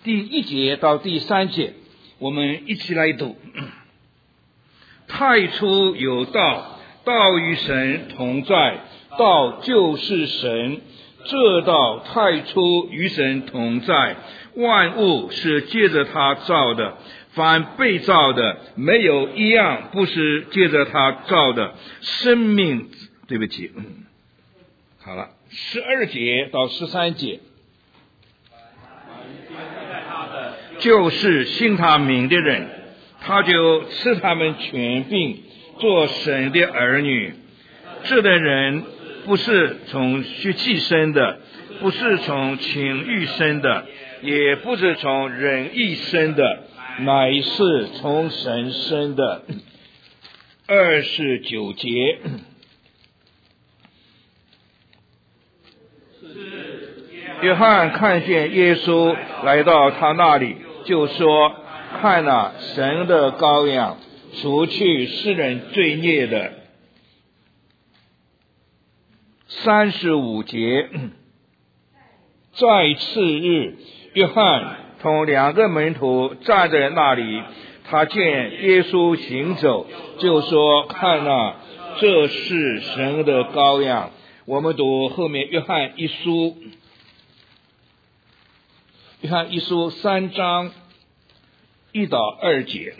第1节到第3节，我们一起来读。太初有道，道与神同在，道就是神。这道太初与神同在，万物是借着他造的，凡被造的没有一样不是借着他造的。生命，对不起，好了，12节到13节，就是信他名的人，他就赐他们权柄，做神的儿女。这的人不是从血气生的，不是从情欲生的，也不是从人意生的，乃是从神生的。29节，约翰看见耶稣来到他那里，就说：看哪，神的羔羊，除去世人罪孽的。35节，在次日，约翰同2个门徒站在那里，他见耶稣行走，就说：看哪，这是神的羔羊。我们读后面约翰一书3章1到2节。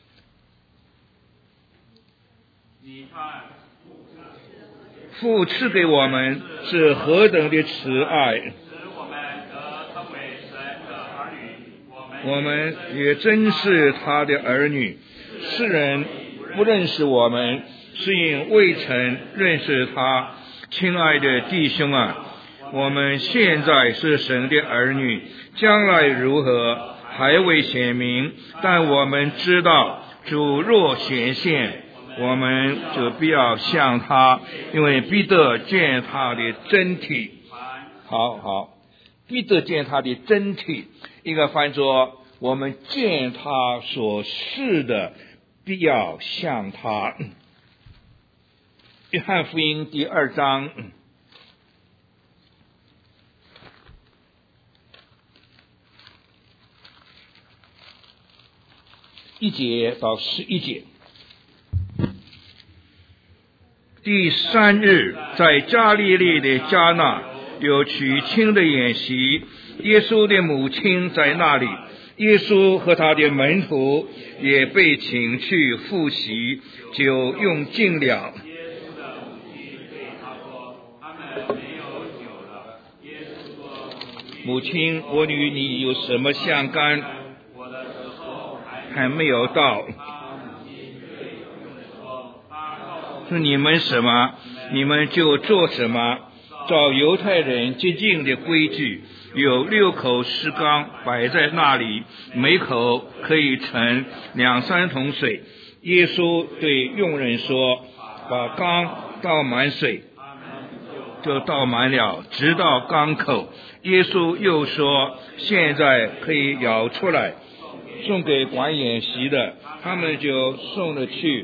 父赐给我们是何等的慈爱，我们也真是他的儿女。世人不认识我们，是因未曾认识他。亲爱的弟兄啊，我们现在是神的儿女，将来如何还未显明，但我们知道主若显现，我们就必要像他，因为必得见他的真体。好，必得见他的真体，应该翻作我们见他所示的，必要像他。约翰福音第2章1节到11节。第3日，在加利利的迦纳有娶亲的筵席，耶稣的母亲在那里，耶稣和他的门徒也被请去赴席，酒用尽了。母亲，我与你有什么相干？还没有到。是你们什么，你们就做什么。照犹太人洁净的规矩，有6口石缸摆在那里，每口可以盛2-3桶水。耶稣对佣人说：把缸倒满水，就倒满了，直到缸口。耶稣又说：现在可以舀出来，送给管筵席的。他们就送了去，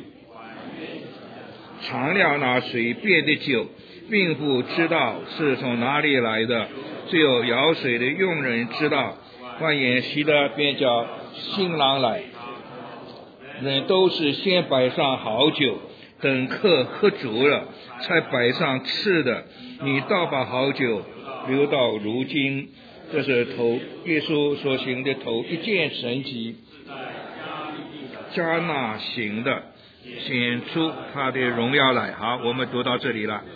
尝了那水变的酒，并不知道是从哪里来的，只有舀水的佣人知道。管筵席的便叫新郎来，人都是先摆上好酒，等客喝足了，才摆上次的。你倒把好酒留到如今。这是耶稣所行的头一件神迹，迦纳行的，显出他的荣耀来。好，我们读到这里了，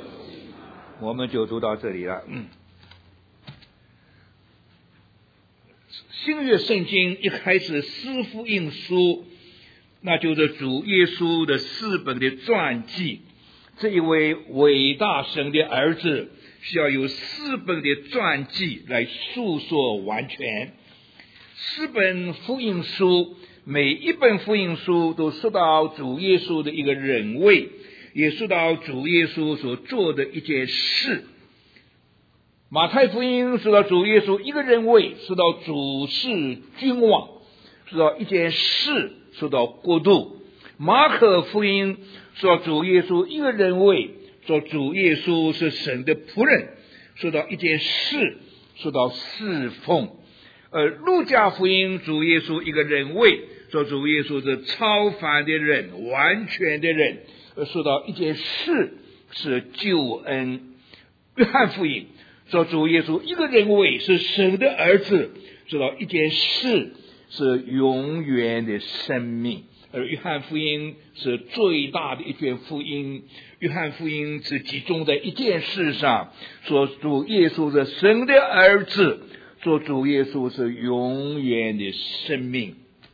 新约圣经一开始四福音书，那就是主耶稣的4本的传记。这一位伟大神的儿子需要有4本的传记来述说完全。4本福音书，每一本福音书都说到主耶稣的一个人位，也说到主耶稣所做的一件事。马太福音说到主耶稣一个人位，说到主是君王，说到一件事，说到国度。马可福音说主耶稣一个人位，说主耶稣是神的仆人，说到一件事，说到侍奉。 路加福音主耶稣一个人位，说主耶稣是超凡的人，完全的人。说到一件事是救恩。约翰福音说主耶稣一个人位是神的儿子，说到一件事是永远的生命。而约翰福音是最大的一卷福音，约翰福音是集中在一件事上，说主耶稣是神的儿子，说主耶稣是永远的生命。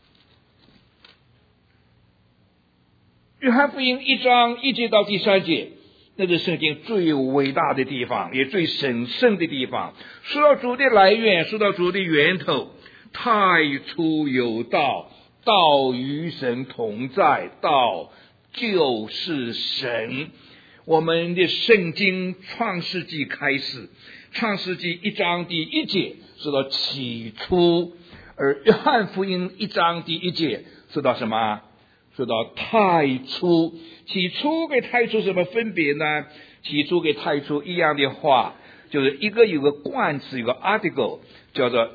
约翰福音1章1节到第3节，那是圣经最伟大的地方，也最神圣的地方。说到主的来源，说到主的源头，太初有道，道与神同在，道就是神。我们的圣经创世纪开始，创世纪1章第1节说到起初，而约翰福音1章第1节说到什么？说到太初。起初跟太初什么分别呢？起初跟太初一样的话，就是一个有个冠词，有个 article 叫做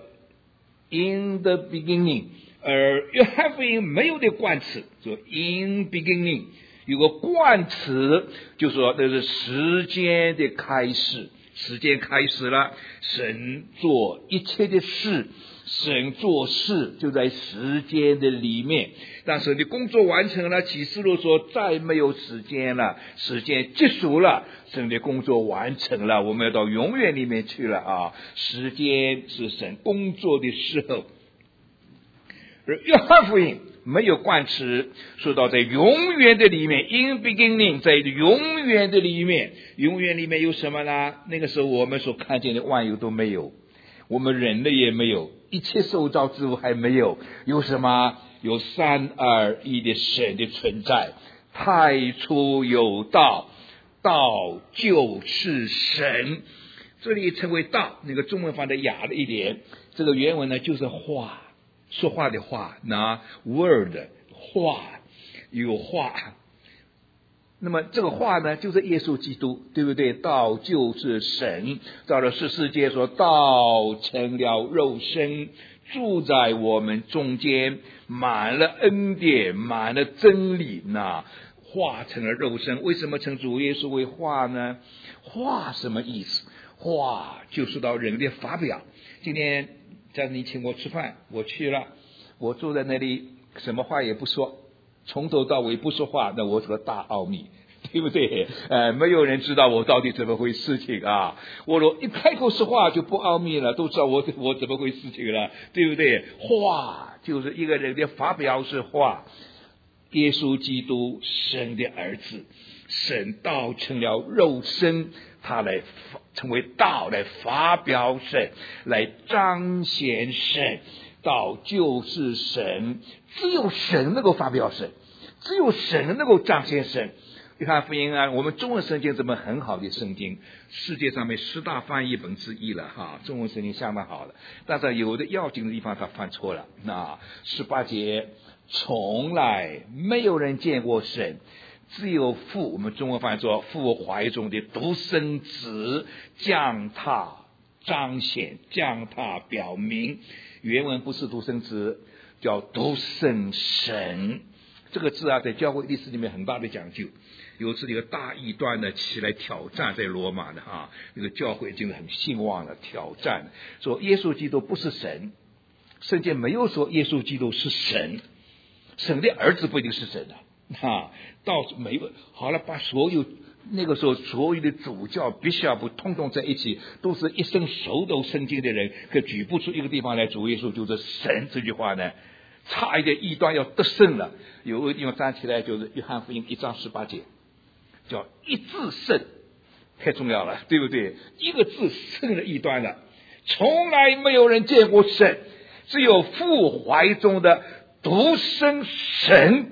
in the beginning， 而约翰福音没有的冠词，说 in beginning， 有个冠词就说那是时间的开始，时间开始了，神做一切的事，神做事就在时间的里面。当神的工作完成了，启示录说再没有时间了，时间结束了，神的工作完成了，我们要到永远里面去了啊！时间是神工作的时候。而约翰福音没有冠词，说到在永远的里面 in beginning， 在永远的里面，永远里面有什么呢？那个时候我们所看见的万有都没有，我们人类也没有，一切受造之物还没有，有什么？有三而一的神的存在。太初有道，道就是神。这里称为道，那个中文翻的雅了一点，这个原文呢就是话，说话的话，那 word 话，有话。那么这个话呢就是耶稣基督，对不对？道就是神。到了14节说道成了肉身，住在我们中间，满了恩典，满了真理。那话成了肉身，为什么称主耶稣为话呢？话什么意思？话就说到人的发表。今天假如你请我吃饭，我去了，我坐在那里什么话也不说，从头到尾不说话，那我是个大奥秘，对不对？没有人知道我到底怎么回事情啊！我若一开口说话就不奥秘了，都知道我怎么回事情了，对不对？话就是一个人的发表是话。耶稣基督神的儿子，神道成了肉身，他来成为道，来发表神，来彰显神。道就是神，只有神能够发表神，只有神能够彰显神。约翰福音啊，我们中文圣经这么很好的圣经，世界上面10大翻译本之一了哈，中文圣经相当好了。但是有的要紧的地方他犯错了。那18节，从来没有人见过神，只有父，我们中文翻译说父怀中的独生子，将他彰显，将他表明。原文不是独生子，叫独生神。这个字啊，在教会历史里面很大的讲究。有次这个大异端呢起来挑战，在罗马的啊，那个教会已经很兴旺了，挑战说耶稣基督不是神，圣经没有说耶稣基督是神，神的儿子不一定是神啊。到没有好了，把所有那个时候所有的主教、必须要不通通在一起，都是一生熟读圣经的人，可举不出一个地方来主耶稣就是神这句话呢，差一点异端要得胜了。有个地方站起来就是约翰福音1章18节，叫一字胜，太重要了，对不对？一个字胜了异端了。从来没有人见过神，只有父怀中的独生神，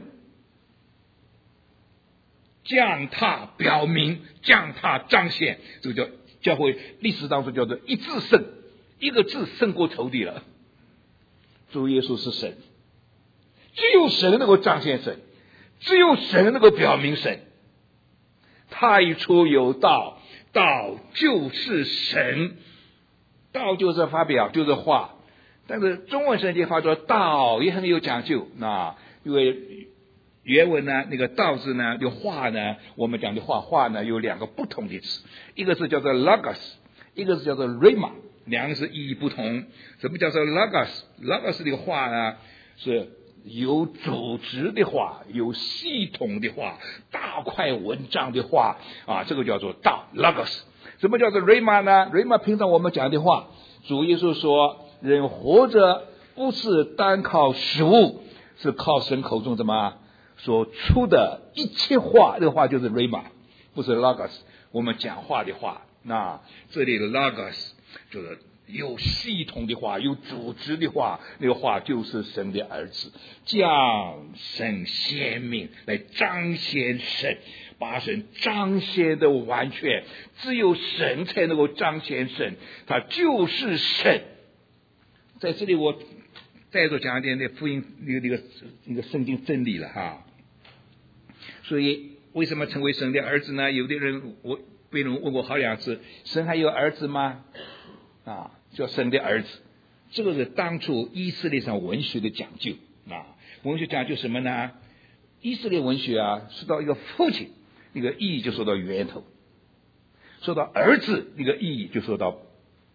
将他表明，将他彰显，这个叫教会历史当中叫做一字胜，一个字胜过仇敌了。主耶稣是神，只有神能够彰显神，只有神能够表明神。太初有道，道就是神，道就是发表，就是话。 但是中文圣经发作道也很有讲究，因为原文呢，那个道字呢，就话呢，我们讲的话呢，有两个不同的词，一个是叫做 logos， 一个是叫做 rhema， 两个是意义不同。什么叫做 logos？logos 这个话呢，是有组织的话，有系统的话，大块文章的话这个叫做道 logos。什么叫做 rhema 呢？ rhema 平常我们讲的话，主耶稣说人活着不是单靠食物，是靠神口中怎么所出的一切话，这个话就是 rhema， 不是 logos， 我们讲话的话。那这里的 logos 就是有系统的话，有组织的话，那个话就是神的儿子，将神显明来彰显神，把神彰显的完全，只有神才能够彰显神，他就是神。在这里我再多讲一点福音那个圣经真理了哈。所以为什么成为神的儿子呢？有的人被人问过好两次，神还有儿子吗？叫神的儿子，这个是当初以色列上文学的讲究文学讲究什么呢？以色列文学说到一个父亲，那个意义就说到源头；说到儿子，那个意义就说到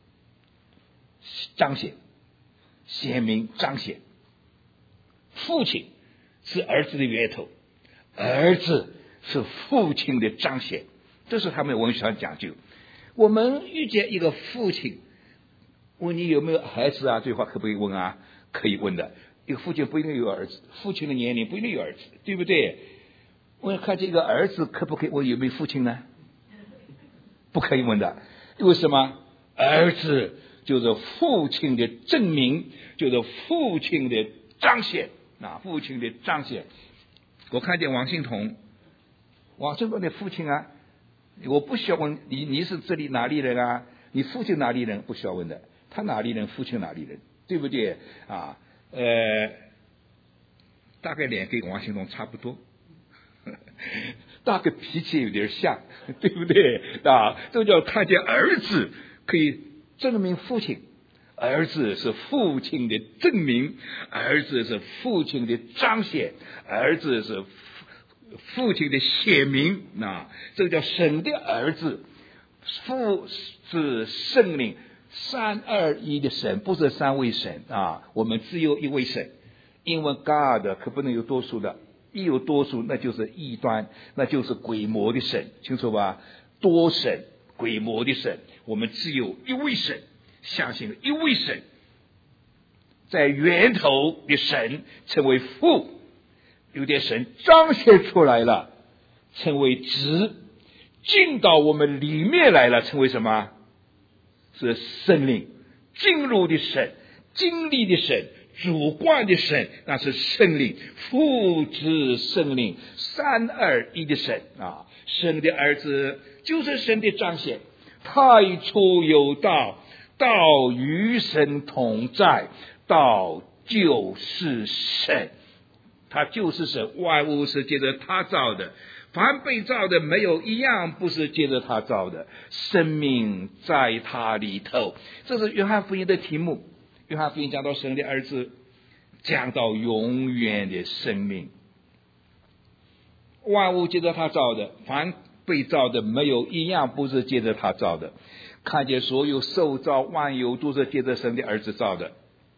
彰显、显明、彰显。父亲是儿子的源头，儿子是父亲的彰显，这是他们文学上讲究。我们遇见一个父亲，问你有没有孩子这句话可不可以问可以问的。一个父亲不一定有儿子，父亲的年龄不一定有儿子，对不对？我看见一个儿子，可不可以问有没有父亲呢？不可以问的。为什么？儿子就是父亲的证明，就是父亲的彰显父亲的彰显。我看见王信同的父亲我不需要问你是这里哪里人你父亲哪里人，不需要问的。他哪里人，父亲哪里人，对不对大概脸跟王信同差不多，大概脾气有点像，对不对这叫看见儿子可以证明父亲，儿子是父亲的证明，儿子是父亲的彰显，儿子是父亲的显明这个叫神的儿子。父是圣灵，三二一的神，不是三位神我们只有一位神。英文 God 可不能有多数的，一有多数那就是异端，那就是鬼魔的神，清楚吧？多神鬼魔的神，我们只有一位神，相信一位神，在源头的神成为父，有点神彰显出来了成为子，进到我们里面来了成为什么？是圣灵，进入的神，经历的神，主观的神，那是圣灵，父子圣灵三二一的神神的儿子就是神的彰显。太初有道，道与神同在，道就是神，他就是神，万物是借着他造的，凡被造的没有一样不是借着他造的，生命在他里头。这是约翰福音的题目。约翰福音讲到神的儿子，讲到永远的生命。万物借着他造的，凡被造的没有一样不是借着他造的。看见所有受造万有都是借着神的儿子造的。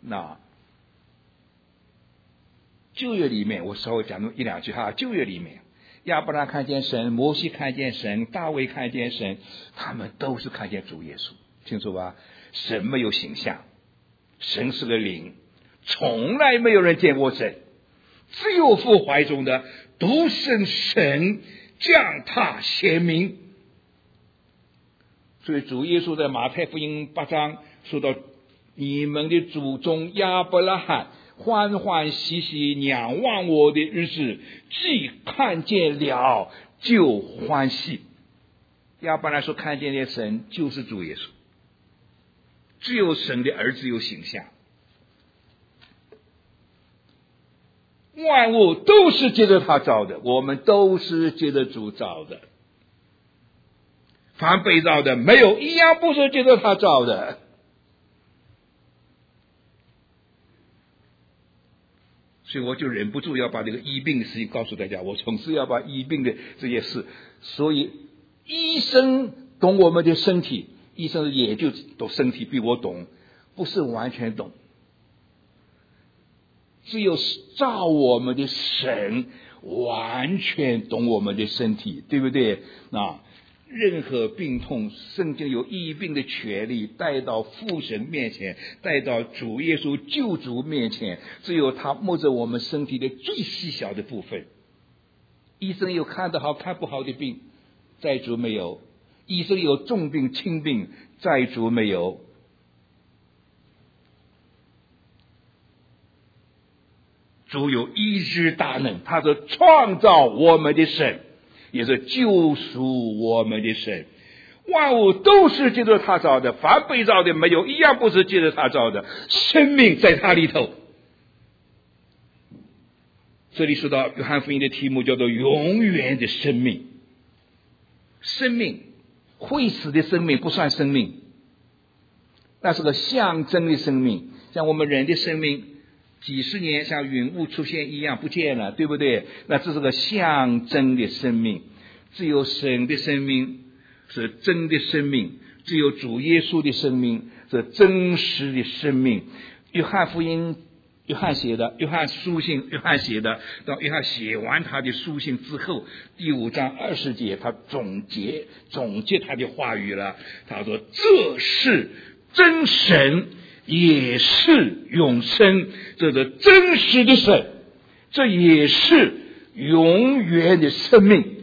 旧约里面我稍微讲那么一两句旧约里面亚伯拉看见神，摩西看见神，大卫看见神，他们都是看见主耶稣，清楚吧？神没有形象，神是个灵，从来没有人见过神，只有父怀中的独生神将他显明。所以主耶稣在马太福音8章说到，你们的祖宗亚伯拉罕欢欢喜喜仰望我的日子，既看见了就欢喜。亚伯拉罕说看见的神就是主耶稣，只有神的儿子有形象。万物都是借着他造的，我们都是借着主造的，凡被造的没有一样不是借着他造的。 所以我就忍不住要把这个医病的事情告诉大家，我总是要把医病的这些事。所以医生懂我们的身体，医生也就懂身体比我懂，不是完全懂。只有造我们的神完全懂我们的身体，对不对？任何病痛，圣经有医病的权利，带到父神面前，带到主耶稣救主面前，只有他摸着我们身体的最细小的部分。医生有看得好看不好的病，在主没有；医生有重病轻病，在主没有。主有医治大能，他是创造我们的神，也是救赎我们的神。万物都是借着他造的，凡被造的没有一样不是借着他造的，生命在他里头。这里说到约翰福音的题目叫做永远的生命。生命会死的生命不算生命，那是个象征的生命，像我们人的生命几十年像云雾出现一样不见了，对不对？那这是个象征的生命。只有神的生命是真的生命，只有主耶稣的生命是真实的生命。约翰福音约翰写的，约翰书信约翰写的，当约翰写完他的书信之后，第5章20节他总结他的话语了。他说这是真神，也是永生，这是真实的神，这也是永远的生命。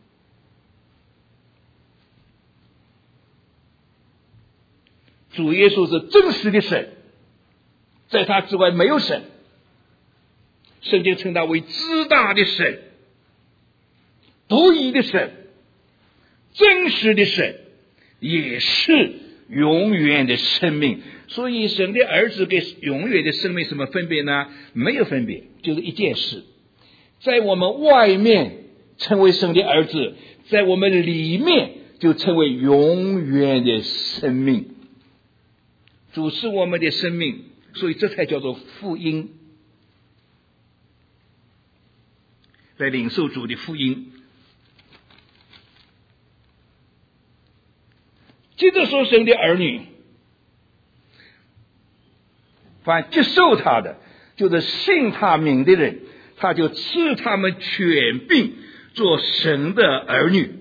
主耶稣是真实的神，在他之外没有神。圣经称他为至大的神，独一的神，真实的神，也是永远的生命。所以神的儿子跟永远的生命什么分别呢？没有分别，就是一件事。在我们外面称为神的儿子，在我们里面就称为永远的生命。主是我们的生命，所以这才叫做福音。在领受主的福音，接着说神的儿女，凡接受他的，就是信他名的人，他就赐他们权柄做神的儿女。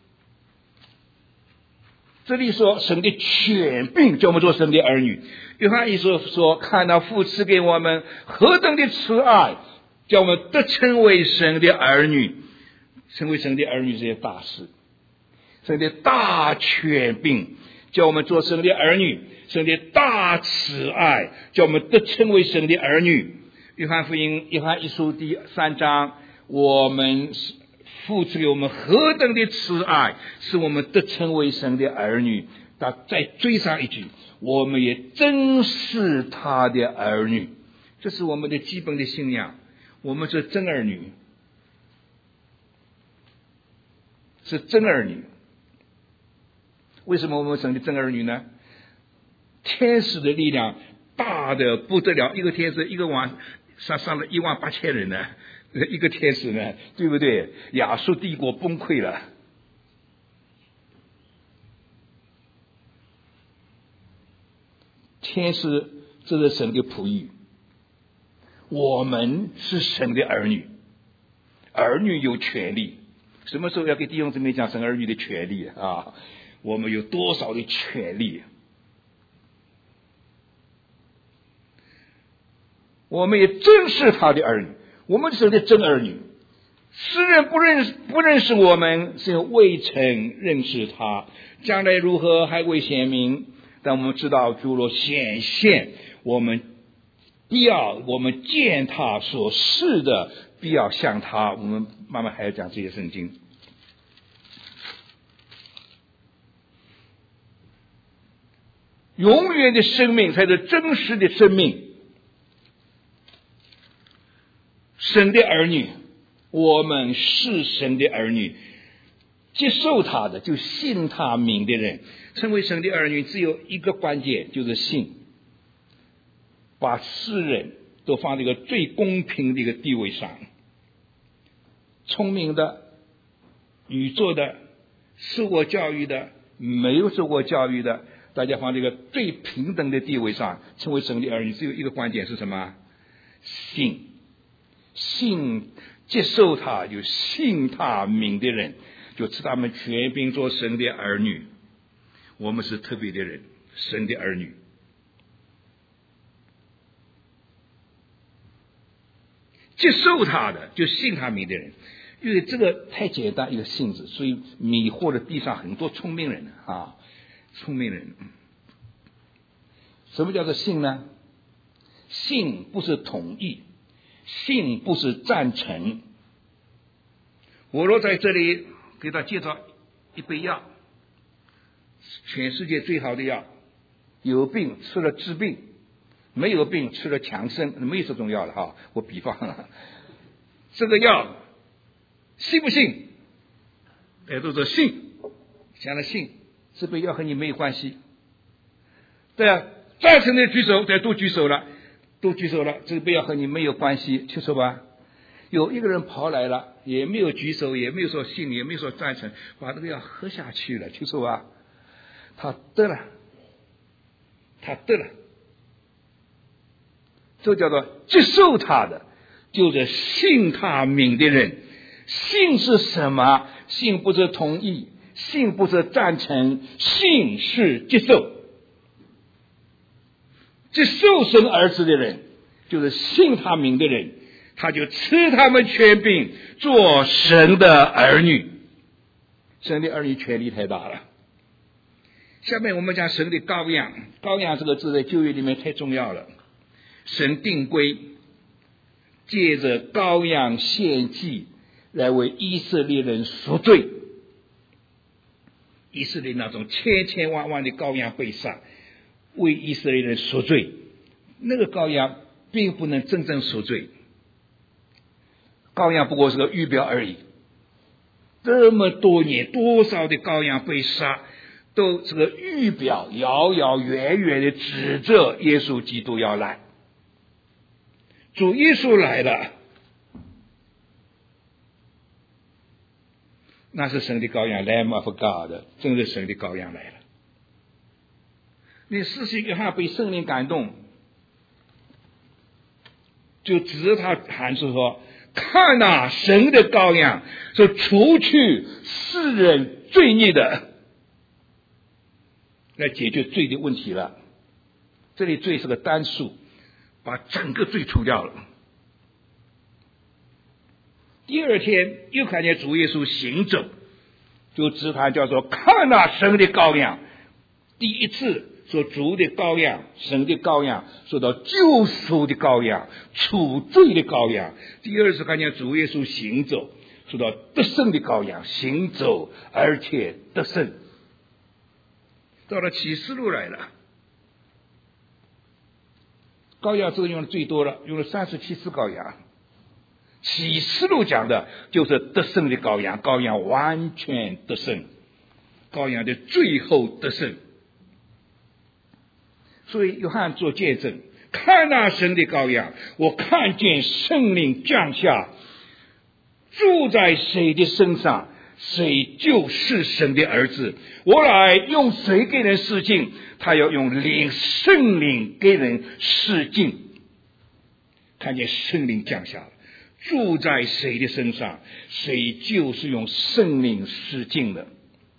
这里说神的权柄叫我们做神的儿女。约翰一书说，看到父赐给我们何等的慈爱，叫我们得称为神的儿女。成为神的儿女这些大事，神的大权柄叫我们做神的儿女，神的大慈爱叫我们得称为神的儿女。约翰福音约翰一书第3章，我们父赐给我们何等的慈爱，使我们得称为神的儿女。他再追上一句，我们也真是他的儿女。这是我们的基本的信仰，我们是真儿女，是真儿女。为什么我们成为真儿女呢？天使的力量大的不得了，一个天使一个晚上了18000人呢，一个天使呢，对不对？亚述帝国崩溃了。天使这是神的仆役，我们是神的儿女，儿女有权利。什么时候要给弟兄姊妹讲神儿女的权利啊？我们有多少的权利？我们也真是他的儿女，我们是神的真儿女。世人不认识我们，是因为未曾认识他。将来如何还未显明，但我们知道主若显现，我们见他所示的，必要像他。我们慢慢还要讲这些圣经。永远的生命才是真实的生命。神的儿女，我们是神的儿女，接受他的，就信他名的人，成为神的儿女只有一个关键，就是信。把世人都放在一个最公平的一个地位上。聪明的、愚拙的、受过教育的、没有受过教育的，大家放在一个最平等的地位上，成为神的儿女。只有一个关键是什么？信。接受他，就信他名的人，就赐他们权柄做神的儿女。我们是特别的人，神的儿女。接受他的，就信他名的人。因为这个太简单一个信字，所以迷惑了地上很多聪明人啊，聪明人。什么叫做信呢？信不是同意，信不是赞成。我若在这里给他介绍一杯药，全世界最好的药，有病吃了治病，没有病吃了强身，没有这种药了哈。我比方这个药信不信？大家都说信，讲了信，这杯药和你没有关系。对啊，赞成的举手，大家都举手了，这杯药和你没有关系，去说吧。有一个人跑来了，也没有举手，也没有说信，也没有说赞成，把这个药喝下去了，去说吧。他得了，这叫做接受他的，就是信他名的人。信是什么？信不是同意，信不是赞成，信是接受。接受神儿子的人，就是信他名的人，他就赐他们权柄做神的儿女。神的儿女权力太大了。下面我们讲神的羔羊。羔羊这个字在旧约里面太重要了。神定规，借着羔羊献祭来为以色列人赎罪。以色列那种千千万万的羔羊被杀，为以色列人赎罪。那个羔羊并不能真正赎罪，羔羊不过是个预表而已。这么多年，多少的羔羊被杀，都是个预表，遥遥远远的指着耶稣基督要来。主耶稣来了，那是神的羔羊 Lamb of God， 真是神的羔羊来了。你施洗约翰被圣灵感动，就指着他喊出说：看哪，神的羔羊，是除去世人罪孽的，来解决罪的问题了。这里罪是个单数，把整个罪除掉了。第二天又看见主耶稣行走，就指他叫做看哪，神的羔羊。第一次说主的羔羊，神的羔羊，说到救赎的羔羊，除罪的羔羊。第二次看见主耶稣行走，说到得胜的羔羊，行走而且得胜。到了启示录来了，羔羊这个用的最多了，用了37次羔羊。启示录讲的就是得胜的羔羊，羔羊完全得胜，羔羊的最后得胜。所以约翰做见证，看那神的羔羊，我看见圣灵降下，住在谁的身上，谁就是神的儿子。我来用谁给人示镜？他要用圣灵给人示镜。看见圣灵降下了，住在谁的身上，谁就是用圣灵示镜的。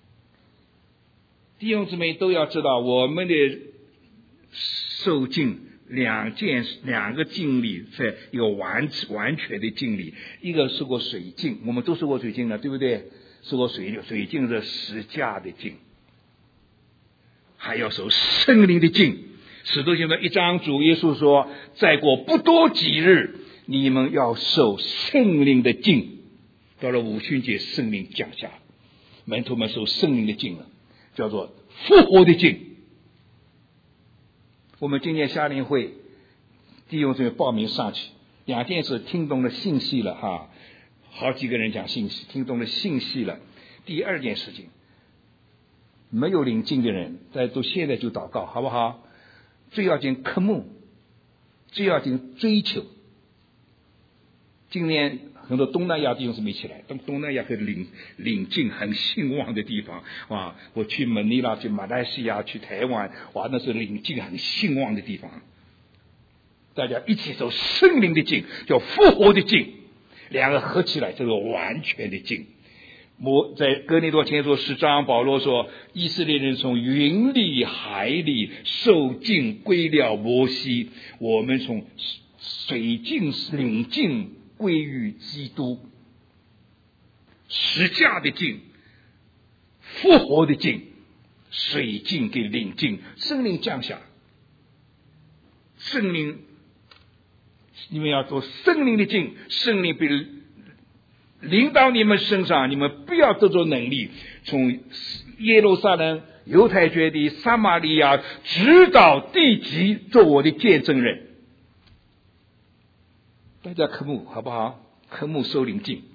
弟兄姊妹都要知道，我们的受尽两个经历，在一个完全的经历。一个受过水浸，我们都受过水浸了，对不对？受过水浸是十架的浸，还要受圣灵的浸。使徒行传1章主耶稣说，再过不多几日，你们要受圣灵的浸。到了五旬节，圣灵降下，门徒们受圣灵的浸了，叫做复活的浸。我们今年夏令会弟兄姊妹报名上去，2件事听懂了信息了哈，好几个人讲信息，听懂了信息了。第二件事情，没有领经的人，大家都现在就祷告，好不好？最要紧科目， 最要紧追求。今年很多东南亚弟兄姊妹起来，东南亚和邻近很兴旺的地方啊！我去马尼拉、去马来西亚、去台湾，哇，那是邻近很兴旺的地方。大家一起走圣灵的径，叫复活的径，两个合起来，这个完全的径。在哥林多前书10章，保罗说，以色列人从云里海里受尽归了摩西，我们从水尽领尽归于基督。十架的尽，复活的尽，水尽给领尽，圣灵降下，圣灵，你们要做圣灵的尽，圣灵被临到你们身上，你们不要得着能力，从耶路撒冷、犹太全地、撒玛利亚直到地极，做我的见证人。大家科目好不好？科目收领进。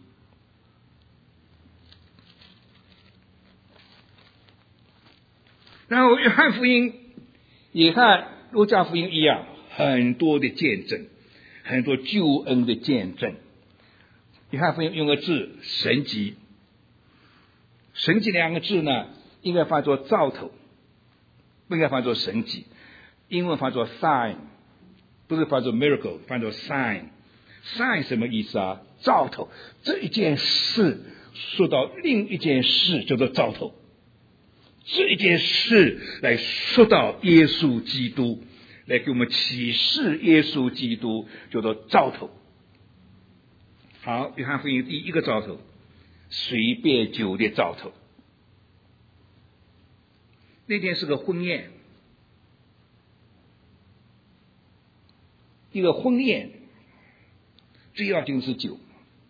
然后约翰福音也和路加福音一样，很多的见证，很多救恩的见证。约翰福音用个字神迹，神迹两个字呢，应该翻作兆头，不应该翻作神迹。英文翻作 sign， 不是翻作 miracle， 翻作 sign。sign 什么意思啊？兆头，这一件事说到另一件事叫做兆头，这一件事来说到耶稣基督，来给我们启示耶稣基督，叫做兆头。好，约翰福音第一个兆头，水变酒的兆头。那天是个婚宴，一个婚宴最要紧是酒。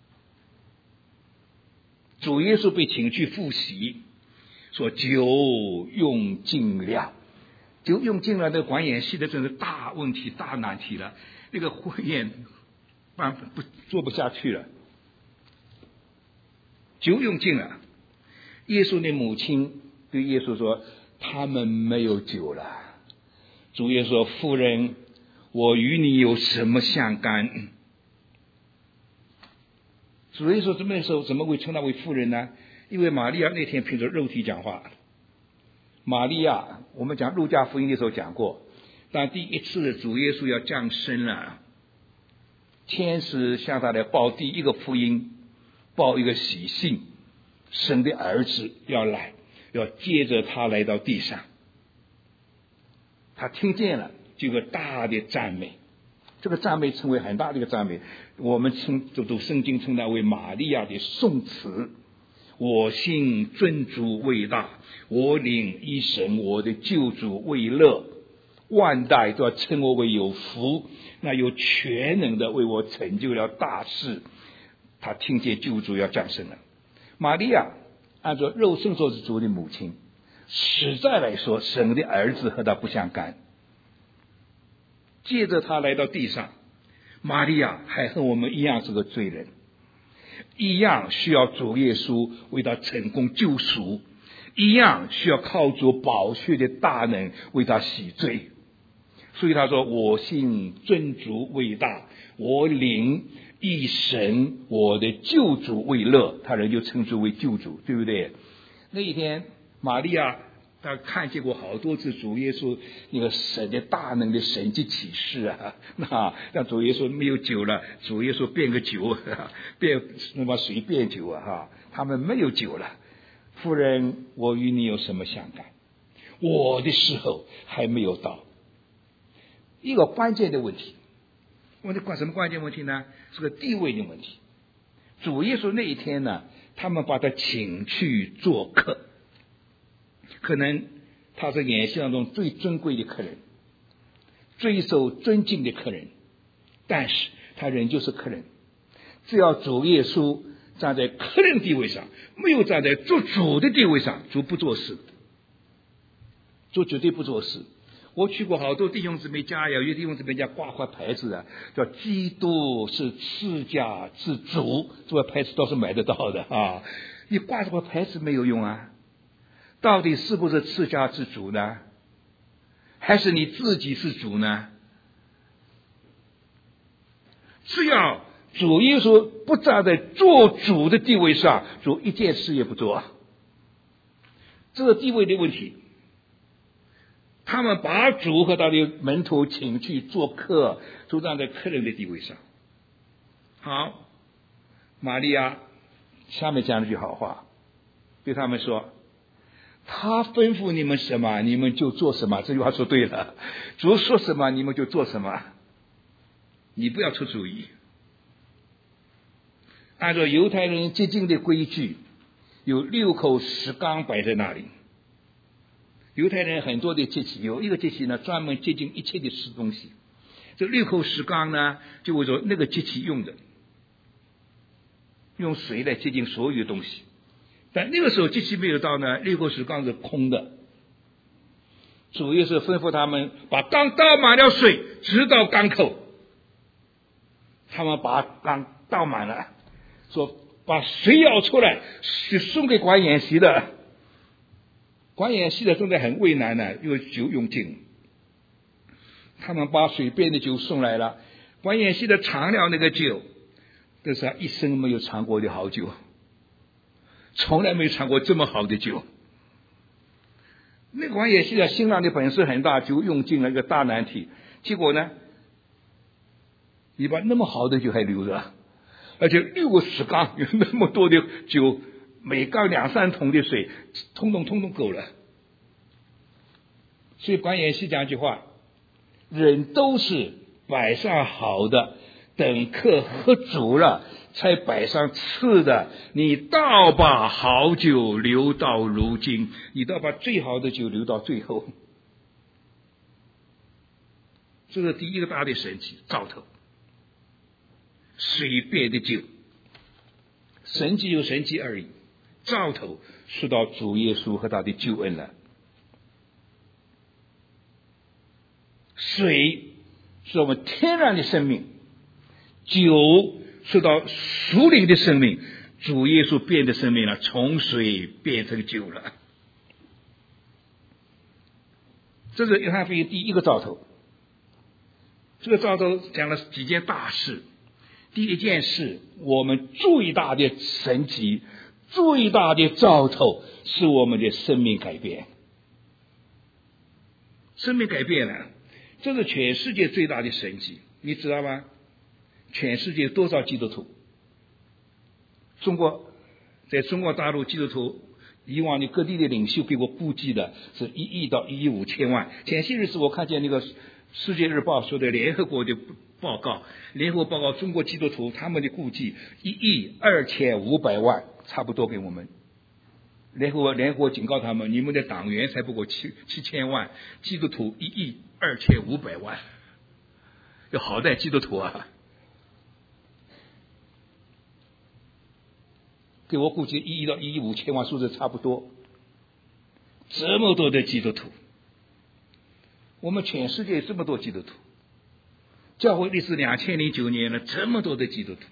主耶稣被请去赴席，说酒用尽了，酒用尽了，这个管演戏的真是大问题、大难题了。那个婚宴做不下去了，酒用尽了。耶稣的母亲对耶稣说：“他们没有酒了。”主耶稣说：“夫人，我与你有什么相干？”主耶稣这么时候怎么会称他为妇人呢？因为玛利亚那天凭着肉体讲话。玛利亚，我们讲路加福音的时候讲过，当第一次主耶稣要降生了，天使向他来报第一个福音，报一个喜信，神的儿子要来，要接着他来到地上。他听见了，就有个大的赞美。这个赞美称为很大的一个赞美，我们读圣经称它为玛利亚的颂词。我信尊主为大，我领一神我的救主为乐，万代都要称我为有福，那有全能的为我成就了大事。他听见救主要降生了。玛利亚按照肉身说是主的母亲，实在来说神的儿子和他不相干。接着他来到地上，玛利亚还和我们一样是个罪人，一样需要主耶稣为他成功救赎，一样需要靠主宝血的大能为他洗罪。所以他说：“我信尊主为大，我领以神我的救主为乐。”他人就称之为救主，对不对？那一天玛利亚他看见过好多次主耶稣那个神的大能的神迹启示啊，那让主耶稣没有酒了，主耶稣变个酒，变那么水变酒啊哈，他们没有酒了。夫人，我与你有什么相干？我的时候还没有到。一个关键的问题，我们什么关键问题呢？是个地位的问题。主耶稣那一天呢，他们把他请去做客。可能他是演戏当中最尊贵的客人，最受尊敬的客人，但是他仍旧是客人。只要主耶稣站在客人地位上，没有站在做主的地位上，主不做事，主绝对不做事。我去过好多弟兄姊妹家，有些弟兄姊妹家挂块牌子啊，叫基督是赐家之主，这个牌子倒是买得到的啊。你挂这个牌子没有用啊，到底是不是赐家之主呢？还是你自己是主呢？ 只要主耶稣不站在做主的地位上，主一件事也不做。这个地位的问题，他们把主和他的门徒请去做客，就站在客人的地位上。好，玛利亚下面讲了句好话，对他们说，他吩咐你们什么，你们就做什么。这句话说对了，主说什么你们就做什么，你不要出主意。按照犹太人洁净的规矩，有6口石缸摆在那里。犹太人很多的节气，有一个节气呢，专门洁净一切的湿东西。这6口石缸呢，就为着那个节气用的，用水来洁净所有的东西。但那个时候节气没有到呢，6口石缸是空的。主耶稣吩咐他们把缸倒满了水，直到缸口。他们把缸倒满了，说把水舀出来，是送给管演习的。管演习的正在很为难呢，因为酒用尽。他们把水变的酒送来了，管演习的尝了那个酒，这是他一生没有尝过的好酒，从来没有尝过这么好的酒。那管演习的新郎的本事很大，酒用尽了，一个大难题。结果呢，你把那么好的酒还留着，而且6个石缸有那么多的酒，每缸2-3桶的水，通通够了。所以管演习讲一句话，人都是摆上好的，等客喝足了才摆上次的。你倒把好酒留到如今，你倒把最好的酒留到最后。这是第一个大的神奇，兆头。水变的酒，神迹有神迹而已，兆头说到主耶稣和他的救恩了。水是我们天然的生命，酒说到属灵的生命，主耶稣变的生命了，从水变成酒了。这是约翰福音第一个兆头。这个兆头讲了几件大事。第一件事，我们最大的神奇，最大的兆头是我们的生命改变。生命改变了，这是全世界最大的神奇，你知道吗？全世界多少基督徒？在中国大陆基督徒，以往的各地的领袖给我估计的是1亿到1亿5千万。前些日子我看见那个世界日报说的联合国的报告，联合国报告中国基督徒他们的估计1亿2500万，差不多给我们。联合国警告他们，你们的党员才不过7000万，基督徒1亿2500万，有好歹基督徒啊！给我估计1亿到1亿5千万，数字差不多。这么多的基督徒，我们全世界这么多基督徒，教会历史2009年了，这么多的基督徒，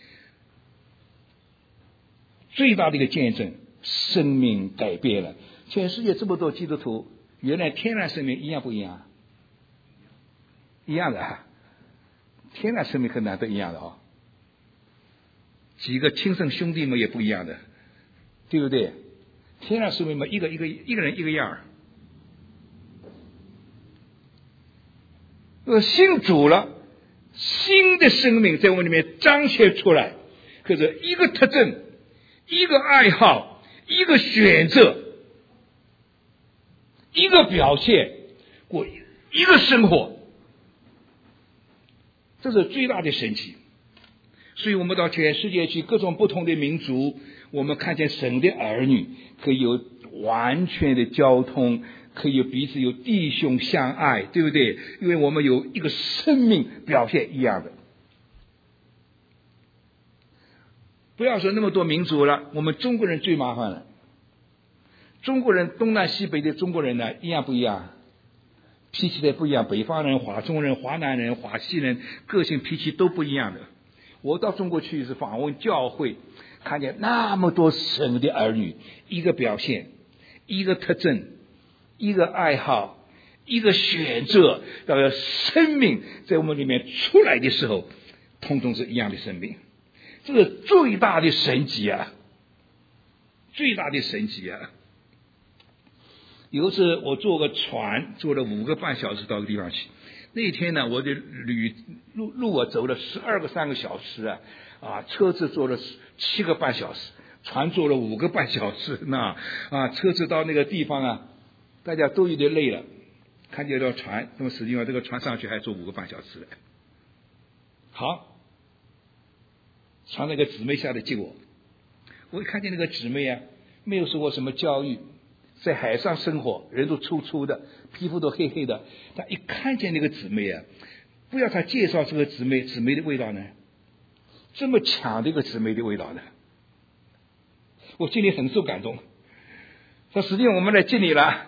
最大的一个见证，生命改变了。全世界这么多基督徒，原来天然生命一样不一样？一样的啊，天然生命和难得一样的啊。几个亲生兄弟们也不一样的，对不对？天然生命嘛，一个人一个样儿。信主了，新的生命在我们里面彰显出来。可是一个特征，一个爱好，一个选择，一个表现，过一个生活，这是最大的神奇。所以我们到全世界去，各种不同的民族，我们看见神的儿女可以有完全的交通，可以有彼此有弟兄相爱，对不对？因为我们有一个生命表现一样的。不要说那么多民族了，我们中国人最麻烦了。中国人东南西北的中国人呢，一样不一样？脾气的不一样，北方人、华中人、华南人、华西人，个性脾气都不一样的。我到中国去是访问教会，看见那么多神的儿女，一个表现，一个特征，一个爱好，一个选择，生命在我们里面出来的时候， 通通是一样的生命。这是最大的神迹啊！最大的神迹啊！有一次我坐个船，坐了5个半小时到个地方去。那一天呢，我的路我走了3个小时啊，车子坐了7个半小时，船坐了5个半小时。车子到那个地方啊，大家都有点累了，看见这船，那么实际上这个船上去还坐5个半小时。好，船那个姊妹下来接我，我一看见那个姊妹啊，没有受过什么教育，在海上生活，人都粗粗的，皮肤都黑黑的。他一看见那个姊妹啊，不要他介绍这个姊妹的味道呢，这么强的一个姊妹的味道呢，我心里很受感动。说实际上我们来接你了，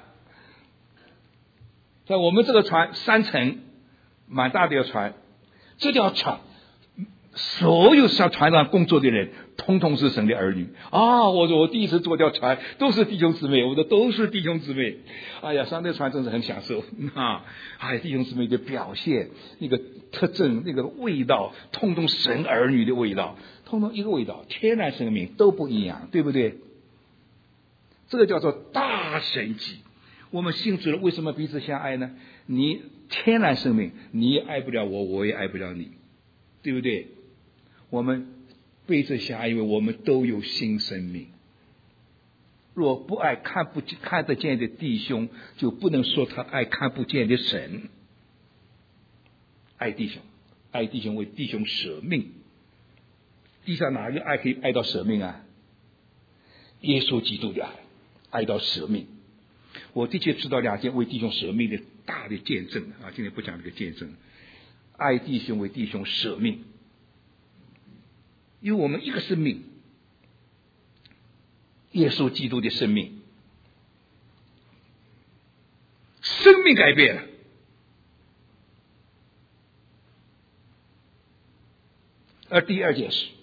在我们这个船3层，蛮大的一个船，这条船所有上船上工作的人通通是神的儿女啊！我第一次坐条船都是弟兄姊妹，我的都是弟兄姊妹。哎呀，上那船真是很享受啊！哎，弟兄姊妹的表现，那个特征，那个味道，通通神儿女的味道，通通一个味道，天然生命都不一样，对不对？这个叫做大神迹。我们信主了，为什么彼此相爱呢？你天然生命，你也爱不了我，我也爱不了你，对不对？我们彼此相爱，因为我们都有新生命。若不爱看得见的弟兄，就不能说他爱看不见的神。爱弟兄为弟兄舍命。地上哪个爱可以爱到舍命啊？耶稣基督的爱到舍命。我的确知道2件为弟兄舍命的大的见证啊，今天不讲这个见证。爱弟兄为弟兄舍命，因为我们一个生命，耶稣基督的生命，生命改变了。而第2件事，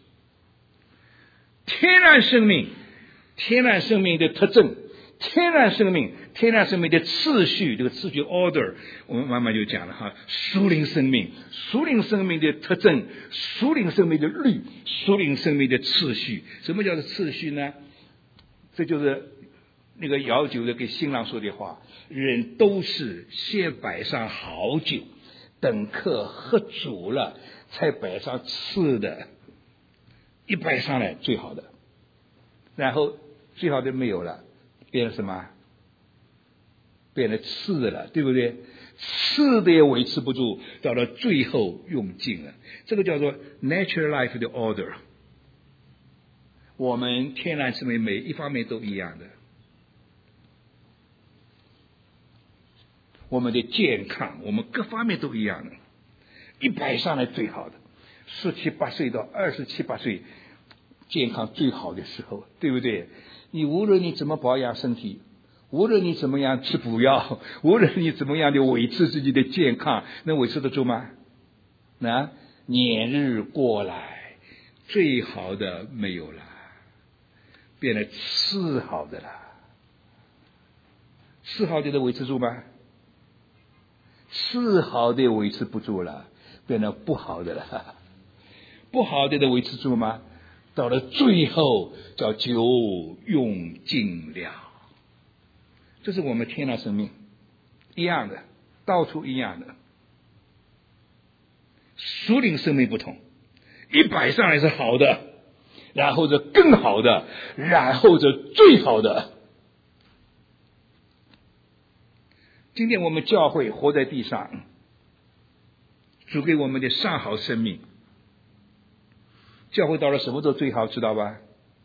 天然生命的特征，天然生命的次序，这个次序 order， 我们慢慢就讲了哈。属灵生命的特征，属灵生命的律，属灵生命的次序。什么叫做次序呢？这就是那个摇酒的给新郎说的话：人都是先摆上好酒，等客喝足了，才摆上次的。一摆上来最好的，然后最好的没有了，变成什么？变成次的了，对不对？次的也维持不住，到了最后用尽了。这个叫做 natural life 的 order。我们天然生命每一方面都一样的，我们的健康，我们各方面都一样的。一摆上来最好的，17、18岁到27、8岁，健康最好的时候，对不对？你无论你怎么保养身体，无论你怎么样吃补药，无论你怎么样的维持自己的健康，能维持得住吗？年日过来，最好的没有了，变得次好的了。次好的能维持住吗？次好的维持不住了，变得不好的了。不好的能维持住吗？到了最后叫酒用尽了。这是我们天然生命一样的，到处一样的。属灵生命不同，一摆上来是好的，然后是更好的，然后是最好的。今天我们教会活在地上，主给我们的上好生命。教会到了什么都最好，知道吧？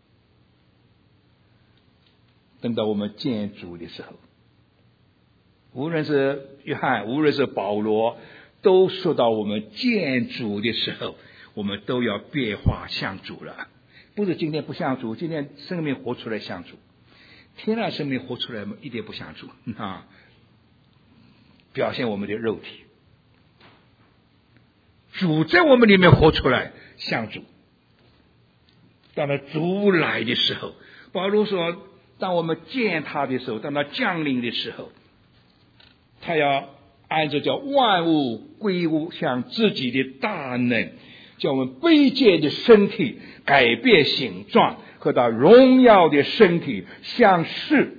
等到我们见主的时候，无论是约翰，无论是保罗，都说到我们见主的时候，我们都要变化像主了。不是今天不像主，今天生命活出来像主，天然生命活出来一点不像主啊！表现我们的肉体，主在我们里面活出来像主。当他主来的时候，保罗说，当我们见他的时候，当他降临的时候，他要按照叫万物归向自己的大能， 叫我们卑贱的身体改变形状，和到荣耀的身体相似。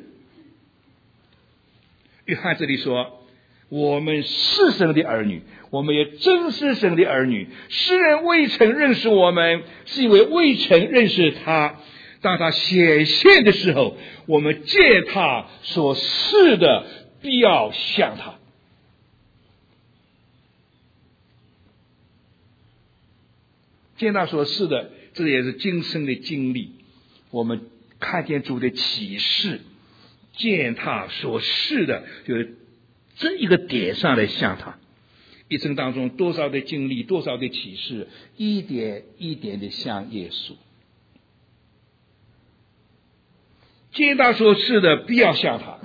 约翰这里说，我们是神的儿女，我们也真是神的儿女。世人未曾认识我们，是因为未曾认识他。当他显现的时候，我们见他所是的，必要像他。见他所是的，这也是今生的经历。我们看见主的启示，见他所是的，就是这一个点上来像他。一生当中多少的经历，多少的启示，一点一点的像耶稣。见他所是的，必要像他。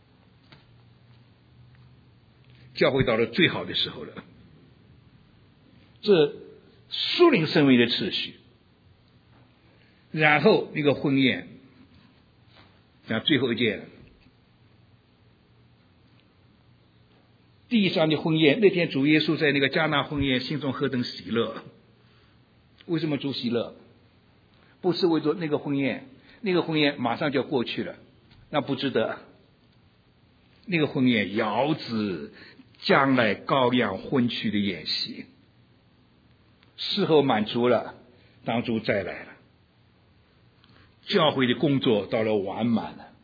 教会到了最好的时候了，这属灵生命的次序。然后那个婚宴，像最后一件，地上的婚宴，那天主耶稣在那个迦拿婚宴，心中何等喜乐！为什么主喜乐？不是为着那个婚宴，那个婚宴马上就要过去了，那不值得。那个婚宴遥指将来羔羊婚娶的宴席，事后满足了，当主再来了，教会的工作到了完满了。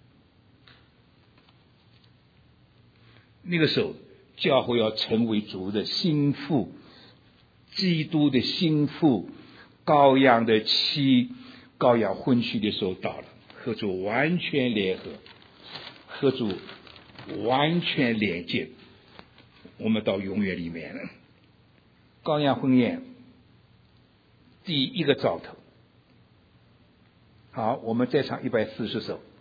那个时候教会要成为主的心腹，基督的心腹，羔羊的妻，羔羊婚娶的时候到了，和主完全联合，和主完全连接，我们到永远里面了。羔羊婚宴第一个兆头。好，我们再唱140首。